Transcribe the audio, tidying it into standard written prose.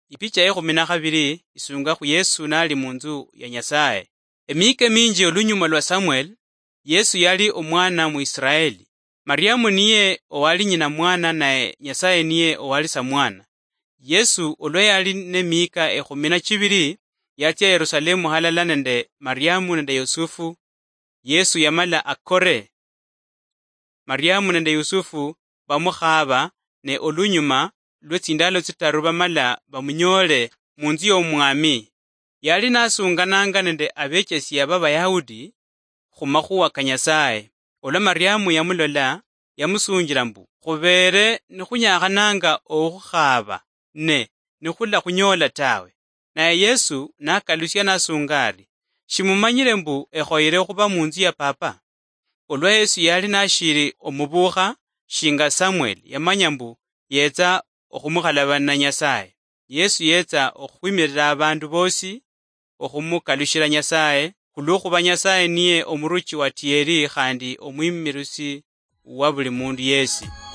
Ipicha ya 12 isunga ku Yesu nali munzu ya Nyasaye. Emike minji olunyuma lwa Samuel, Yesu yali omwana mu Israeli. Mariamu niye owali nyina mwana naye Nyasaye niye owali sa mwana. Yesu olwe yali ne mika 12 yatya Yerusalemu halala nende Mariamu nende Yusufu. Yesu yamala akore. Mariamu nende Yusufu bamukhaba ne olunyuma lwetsindalo tsitaru bamala bamunyole munzu y'omwami. Yali nasungananga nende abechesya b'Abayahudi khumakhuwa ka Nyasaye. Olwo Mariamu yamulola yamusunjila mbu khubere nikhunyakhananga okhukhaba nikhula khunyola tawe. Naye Yesu nakalusya nasunga ari shimumanyile mbu ekhoyele khuba munzu ya papa. Olwo Yesu yali nashiri omubukha shinga Samuel yamanya mbu yetsa okhumukhalabana na Nyasaye. Yesu yetsa okhwimirira abandu bosi okhumukalushila Nyasaye khulukhuba Nyasaye niye omuruchi wa tiyeri khandi omwimirusi wa buli mundu yesi.